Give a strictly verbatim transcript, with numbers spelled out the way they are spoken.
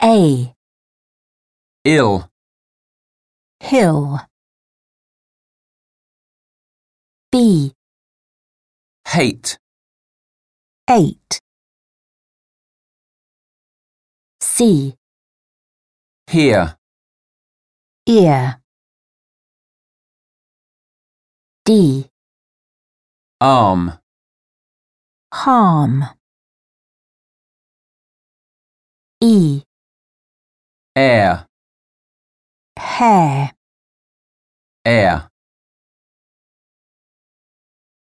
A. Ill. Hill. B. Hate. Eight. C. Here. Ear. D. Arm. Harm. E. Air. Hair. Air.